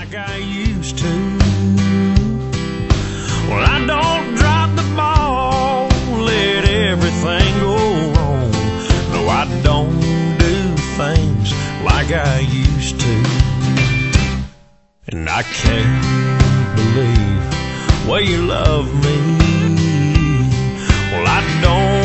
like I used to. Well, I don't drop the ball, let everything go wrong. No, I don't do things like I used to. And I can't believe the way you love me. Well, I don't